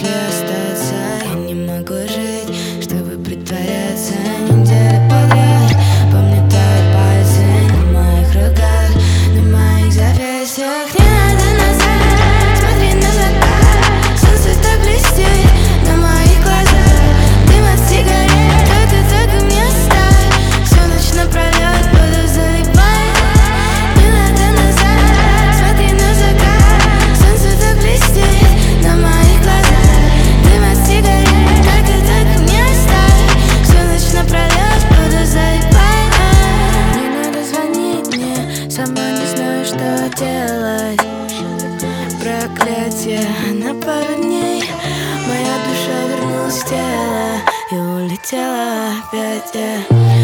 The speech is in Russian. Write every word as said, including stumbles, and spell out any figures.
если остаться. Я не могу жить, чтобы притворяться. Неделю подряд помню твои пальцы на моих руках, на моих запястьях. Не надо назад, смотри на закат. Солнце так блестит на моих глазах. Дым от сигарет, только, только мне оставь. Всю ночь напролёт буду залипать. Не надо назад, смотри на закат. Солнце так блестит на моих глазах. Дым от сигарет, только, только мне оставь. Всю ночь напролёт буду залипать. Не надо звонить мне, сама не знаю, что делать. Проклятие, на пару дней моя душа вернулась в тело и улетела опять, yeah.